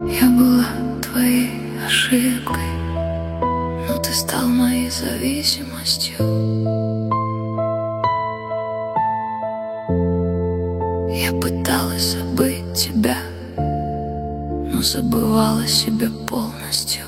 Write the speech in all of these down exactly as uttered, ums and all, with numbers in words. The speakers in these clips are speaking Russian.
Я была твоей ошибкой, но ты стал моей зависимостью. Я пыталась забыть тебя, но забывала себя полностью.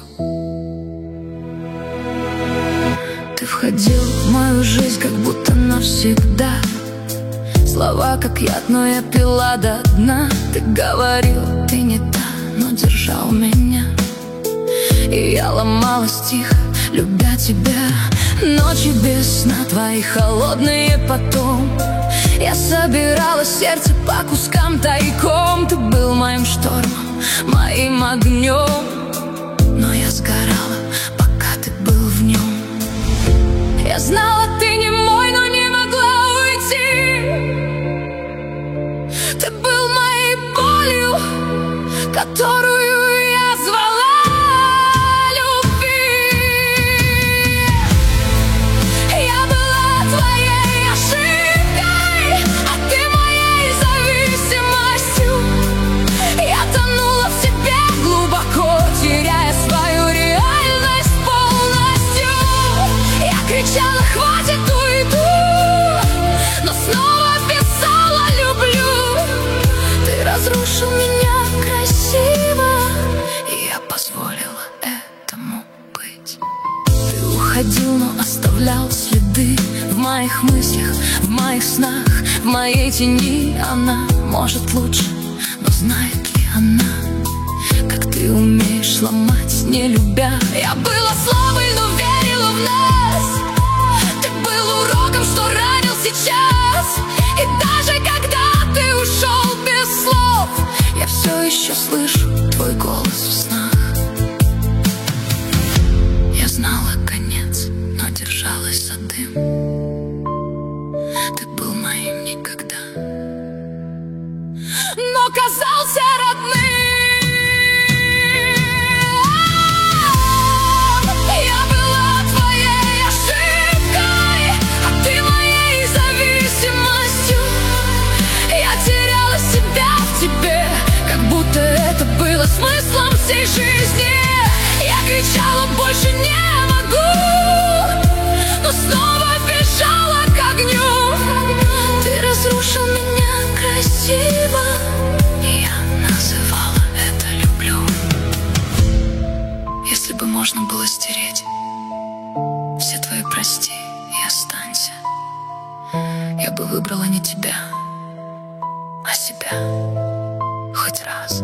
Ты входил в мою жизнь как будто навсегда. Слова как яд, но я пила до дна. Ты говорил, ты не та, но держал меня. И я ломалась тихо, любя тебя. Ночи без сна, твои холодные потом. Я собирала сердце по кускам тайком. Ты был моим штормом, моим огнем, но я сгорала, пока ты был в нем. Я знала, ты не мой, но не могла уйти. Ты был моей болью, которую я звала любви. Я была твоей ошибкой, а ты моей зависимостью. Я тонула в себе глубоко, теряя свою реальность полностью. Я кричала, хватит, уйду, но снова писала, люблю. Ты разрушил меня красиво, и я позволила этому быть. Ты уходил, но оставлял следы в моих мыслях, в моих снах, в моей тени. Она может лучше, но знает ли она, как ты умеешь ломать, не любя? Я была слабой, но верила в нас. Ты был уроком, что ранил сейчас. И даже когда ты ушел без слов, я все еще слышу твой голос в снах. Я знала конец, но держалась за дым. Ты был моим никогда, но казался родным. Я была твоей ошибкой, а ты моей зависимостью. Я теряла себя в тебе, как будто это было смыслом всей жизни. Я кричала, больше не могу, но снова бежала к огню. Ты разрушил меня красиво, и я называла это люблю. Если бы можно было стереть все твои прости и останься, я бы выбрала не тебя, а себя хоть раз.